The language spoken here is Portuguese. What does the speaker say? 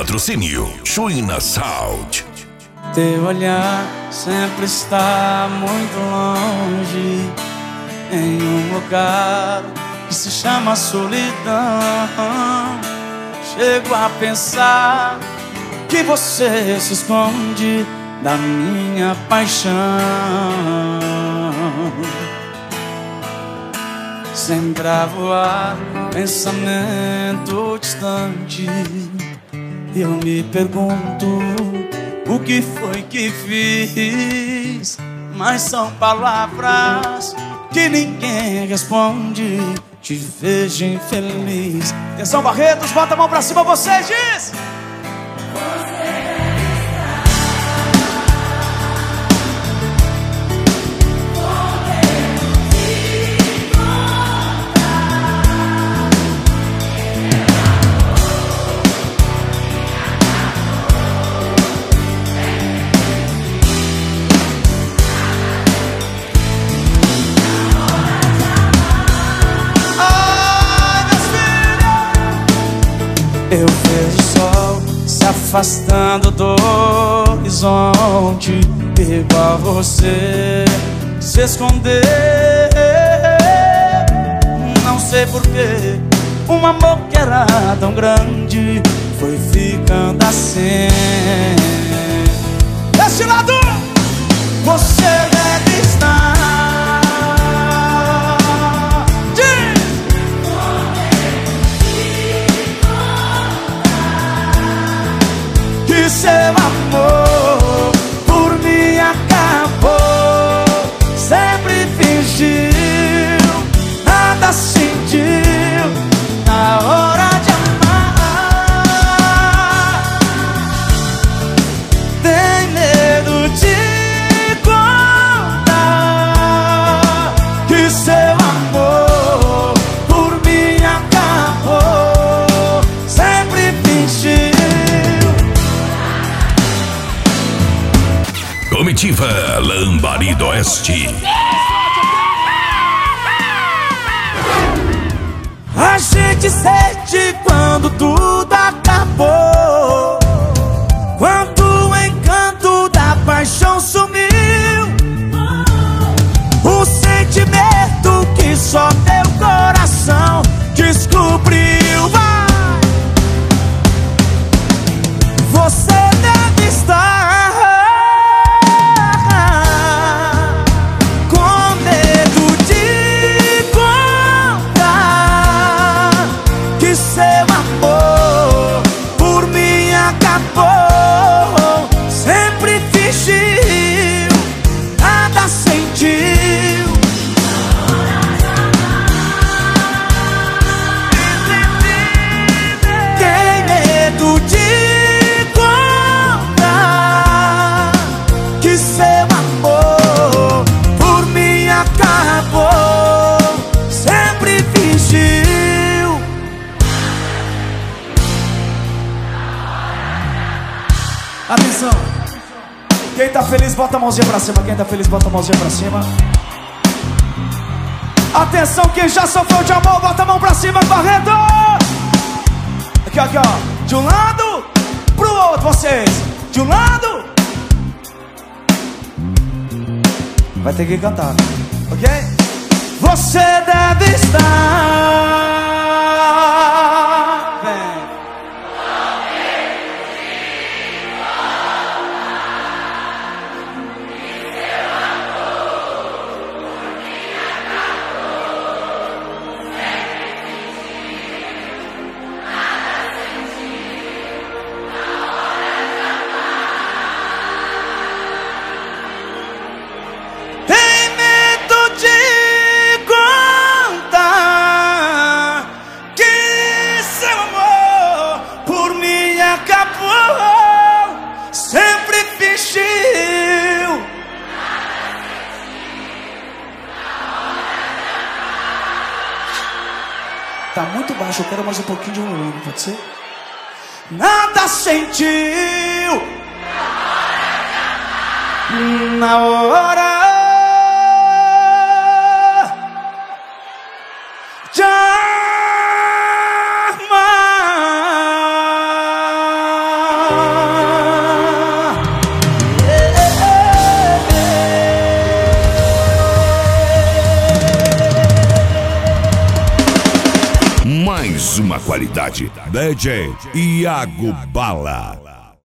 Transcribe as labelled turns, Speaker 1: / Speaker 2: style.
Speaker 1: Patrocínio Chuina Sound.
Speaker 2: Teu olhar sempre está muito longe, em um lugar que se chama solidão. Chego a pensar que você se esconde da minha paixão. Sempre a voar, pensamento distante. Eu me pergunto o que foi que fiz, mas são palavras que ninguém responde. Te vejo infeliz. Atenção, Barretos, bota a mão pra cima, você diz. Eu vejo o sol se afastando do horizonte, igual você se esconder. Não sei porquê, um amor que era tão grande foi ficando assim. Desse lado, você deve estar. Que seu amor por mim acabou. Sempre fingiu, nada sentiu na hora de amar. Tem medo de contar que seu amor por mim acabou. Sempre fingiu.
Speaker 1: Comitiva Lambari do Oeste.
Speaker 2: A gente sente quando tudo acabou, quando o encanto da paixão sumiu. O sentimento que só teu coração descobriu. Você deve estar seu amor por mim acabou. Sempre fingiu, nada sentiu. Tem medo de contar que seu amor por mim acabou. Sempre fingiu. Atenção, quem tá feliz bota a mãozinha pra cima. Quem tá feliz bota a mãozinha pra cima. Atenção, quem já sofreu de amor bota a mão pra cima, Barreto. Aqui, aqui, ó. De um lado pro outro, vocês. De um lado. Vai ter que cantar, ok? Você deve estar. Vem. Sempre fingiu. Tá muito baixo, eu quero mais um pouquinho de volume, pode ser? Nada sentiu na hora de amar.
Speaker 1: Mais uma qualidade. DJ Iago Bala.